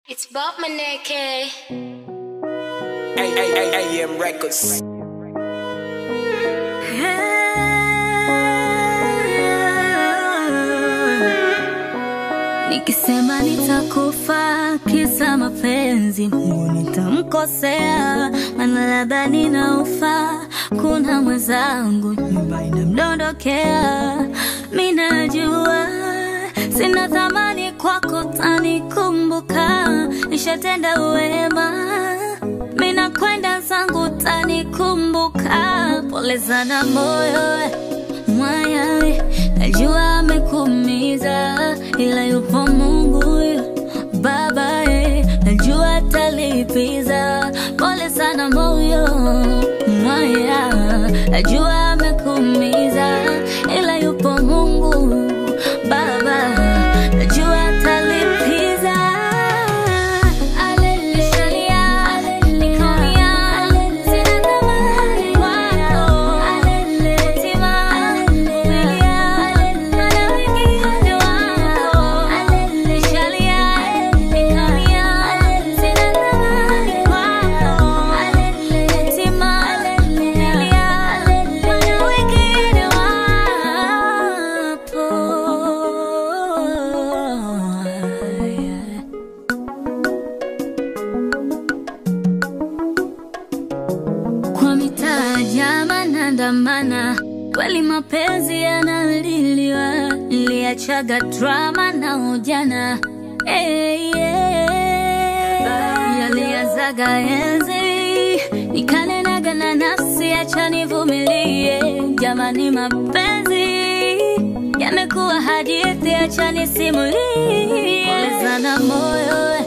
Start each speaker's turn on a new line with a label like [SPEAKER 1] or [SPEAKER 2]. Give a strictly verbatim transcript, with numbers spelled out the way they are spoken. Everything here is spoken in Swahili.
[SPEAKER 1] It's Bob Maneke.
[SPEAKER 2] A M Records.
[SPEAKER 3] Nikisema nitakufa kisa mapenzi, Mungu nitamkosea, maana labda ninaufa. Kuna mwenzangu nyumba inamdondokea. Mimi najua sina thamani kwako, tanikumbuka. Nishatenda wema, mimi nakwenda zangu, tanikumbuka. Pole sana moyo mwaya, najua amekuumiza, ila yupo Mungu Baba, eh, najua atalipiza. Pole sana moyo mwaya, najua amekuumiza, ila yupo Mungu Baba, najua atalipiza. Mana kweli mapenzi yanaliliwa, niliachaga drama na ujana, hey, yeah. Yaliazaga enzi, nikanenaga na nafsi, acha nivumilie. Jamani mapenzi yamekuwa hadithi, acha nisimulie. Pole sana moyo